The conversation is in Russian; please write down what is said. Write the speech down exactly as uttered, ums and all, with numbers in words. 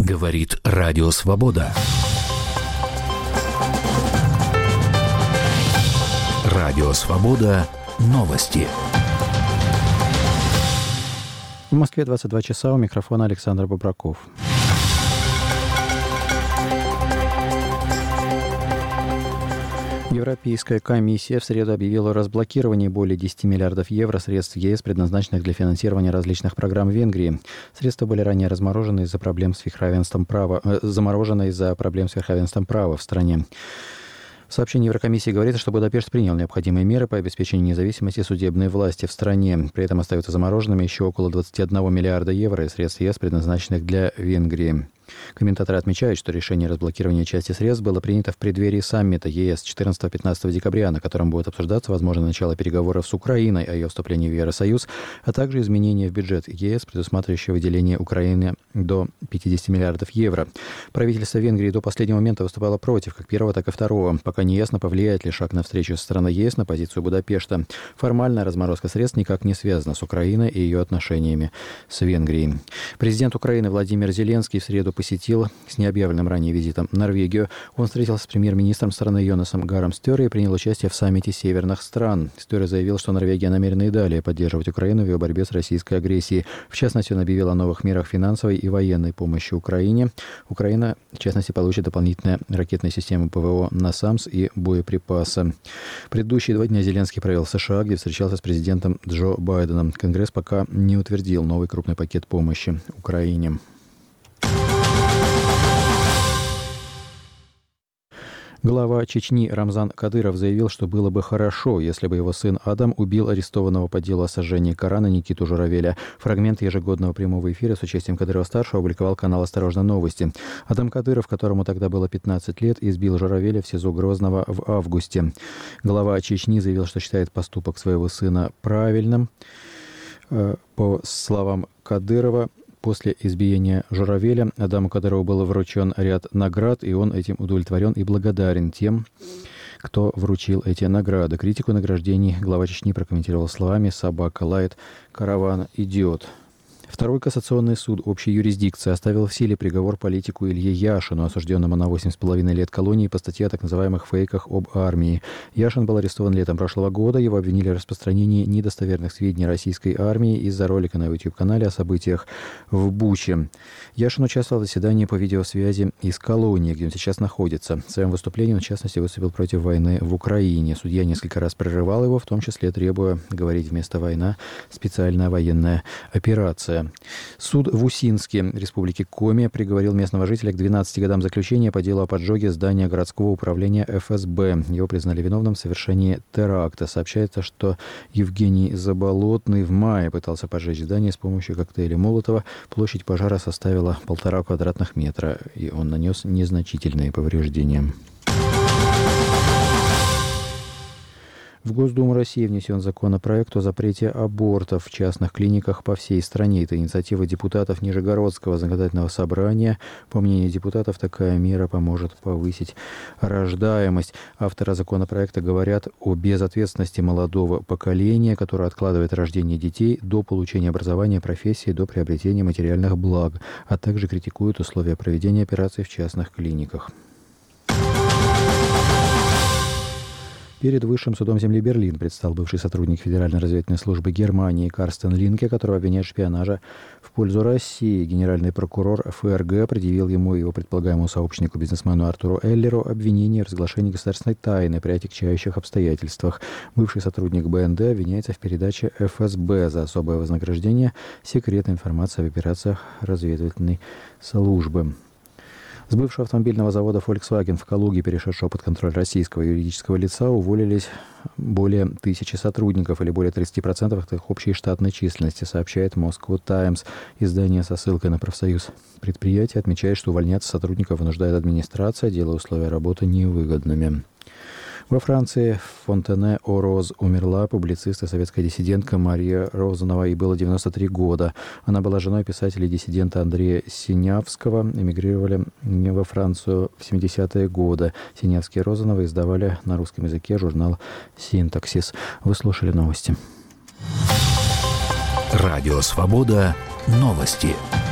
Говорит Радио Свобода. Радио Свобода. Новости. В Москве двадцать два часа, у микрофона Александр Бобраков. Европейская комиссия в среду объявила о разблокировании более десяти миллиардов евро средств ЕС, предназначенных для финансирования различных программ в Венгрии. Средства были ранее разморожены из-за проблем с верховенством права, э, заморожены из-за проблем с верховенством права в стране. В сообщении Еврокомиссии говорится, что Будапешт принял необходимые меры по обеспечению независимости судебной власти в стране. При этом остаются замороженными еще около двадцати одного миллиарда евро из средств ЕС, предназначенных для Венгрии. Комментаторы отмечают, что решение разблокирования части средств было принято в преддверии саммита ЕС четырнадцатого-пятнадцатого декабря, на котором будет обсуждаться возможное начало переговоров с Украиной о ее вступлении в Евросоюз, а также изменения в бюджет ЕС, предусматривающие выделение Украины до пятидесяти миллиардов евро. Правительство Венгрии до последнего момента выступало против как первого, так и второго. Пока не ясно, повлияет ли шаг навстречу со стороны ЕС на позицию Будапешта. Формальная разморозка средств никак не связана с Украиной и ее отношениями с Венгрией. Президент Украины Владимир Зеленский в среду посетил с необъявленным ранее визитом Норвегию. Он встретился с премьер-министром страны Йонасом Гаром Стёре и принял участие в саммите северных стран. Стёре заявил, что Норвегия намерена и далее поддерживать Украину в ее борьбе с российской агрессией. В частности, он объявил о новых мерах финансовой и военной помощи Украине. Украина, в частности, получит дополнительные ракетные системы ПВО «Насамс» и боеприпасы. Предыдущие два дня Зеленский провел в США, где встречался с президентом Джо Байденом. Конгресс пока не утвердил новый крупный пакет помощи Украине. Глава Чечни Рамзан Кадыров заявил, что было бы хорошо, если бы его сын Адам убил арестованного по делу о сожжении Корана Никиту Журавеля. Фрагмент ежегодного прямого эфира с участием Кадырова-старшего опубликовал канал «Осторожно, новости». Адам Кадыров, которому тогда было пятнадцать лет, избил Журавеля в СИЗО Грозного в августе. Глава Чечни заявил, что считает поступок своего сына правильным. По словам Кадырова, после избиения Журавеля Адаму Кадырову был вручен ряд наград, и он этим удовлетворен и благодарен тем, кто вручил эти награды. Критику награждений глава Чечни прокомментировал словами «Собака лает, караван идет». Второй кассационный суд общей юрисдикции оставил в силе приговор политику Илье Яшину, осужденному на восемь с половиной лет колонии по статье о так называемых фейках об армии. Яшин был арестован летом прошлого года. Его обвинили в распространении недостоверных сведений российской армии из-за ролика на YouTube-канале о событиях в Буче. Яшин участвовал в заседании по видеосвязи из колонии, где он сейчас находится. В своем выступлении он, в частности, выступил против войны в Украине. Судья несколько раз прерывал его, в том числе требуя говорить вместо «война» специальная военная операция. Суд в Усинске, Республике Коми, приговорил местного жителя к двенадцати годам заключения по делу о поджоге здания городского управления эф эс бэ. Его признали виновным в совершении теракта. Сообщается, что Евгений Заболотный в мае пытался поджечь здание с помощью коктейля Молотова. Площадь пожара составила полтора квадратных метра, и он нанес незначительные повреждения. В Госдуму России внесен законопроект о запрете абортов в частных клиниках по всей стране. Это инициатива депутатов Нижегородского законодательного собрания. По мнению депутатов, такая мера поможет повысить рождаемость. Авторы законопроекта говорят о безответственности молодого поколения, которое откладывает рождение детей до получения образования, профессии, до приобретения материальных благ, а также критикуют условия проведения операций в частных клиниках. Перед Высшим судом земли Берлин предстал бывший сотрудник Федеральной разведывательной службы Германии Карстен Линке, которого обвиняют в шпионаже в пользу России. Генеральный прокурор эф эр гэ предъявил ему и его предполагаемому сообщнику, бизнесмену Артуру Эллеру, обвинение в разглашении государственной тайны при отягчающих обстоятельствах. Бывший сотрудник бэ эн дэ обвиняется в передаче эф эс бэ за особое вознаграждение секретной информации об операциях разведывательной службы. С бывшего автомобильного завода Volkswagen в Калуге, перешедшего под контроль российского юридического лица, уволились более тысячи сотрудников, или более тридцать процентов их общей штатной численности, сообщает Moscow Times. Издание со ссылкой на профсоюз предприятия отмечает, что увольняться сотрудников вынуждает администрация, делая условия работы невыгодными. Во Франции в Фонтене-о-Роз умерла публицист и советская диссидентка Мария Розанова, ей было девяносто три года. Она была женой писателя и диссидента Андрея Синявского. Эмигрировали во Францию в семидесятые годы. Синявский и Розанова издавали на русском языке журнал «Синтаксис». Вы слушали новости. Радио «Свобода». Новости.